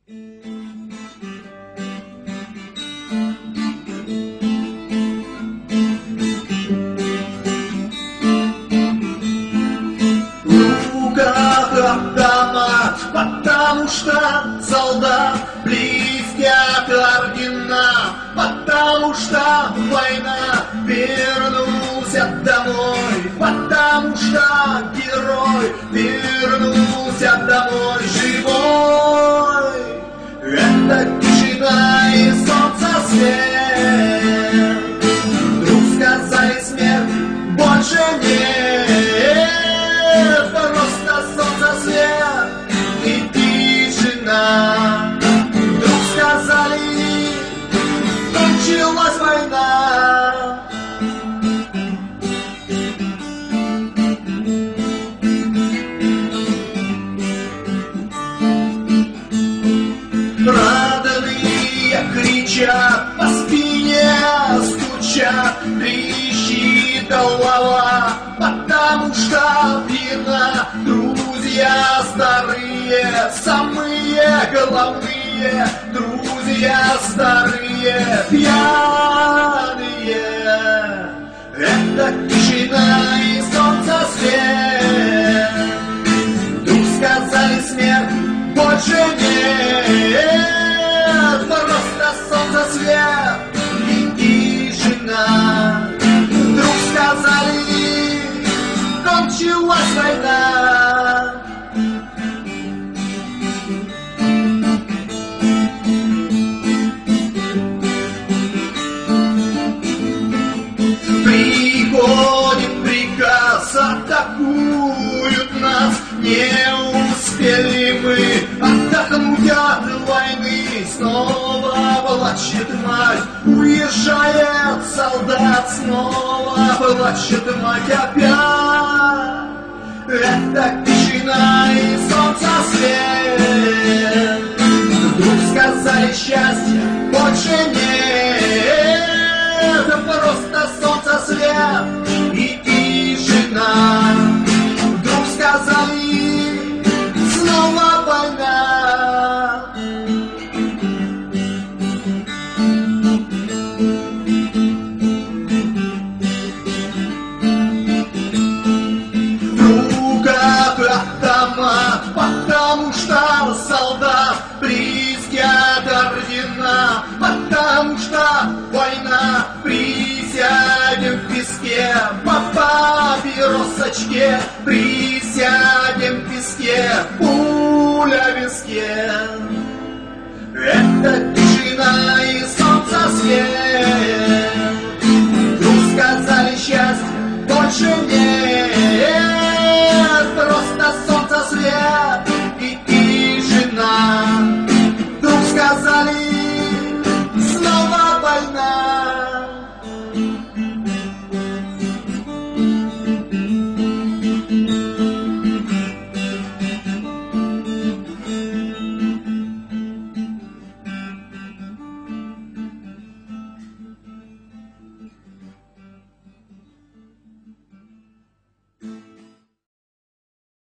Потому что солдат близкий от ордена, потому что война вернулся домой, потому что герой вернулся домой живой. Это тишина и солнце свет. Вдруг сказали смерть больше нет. Просто солнце свет и тишина. Вдруг сказали, кончилась война. Родные кричат, по спине стучат, трещит голова, потому что вина. Друзья старые, самые головные, друзья старые, пьяные. Это тишина и солнце свет. Вдруг сказали смерть больше нет. Просто солнце свет и тишина. Вдруг сказали, кончилась война. Приходит приказ, атакуют нас. Не успели мы отдохнуть от войны. Снова плачет мать, уезжает солдат. Снова плачет мать опять. Это тишина и солнце свет. Вдруг сказали, счастья больше нет. Просто солнце свет и тишина. Вдруг сказали, снова война. В руках автомат, потому что солдат близкий от ордена, потому что война. Присядем в песке по папиросочке, присядем в песке, пуля в виске. Это тишина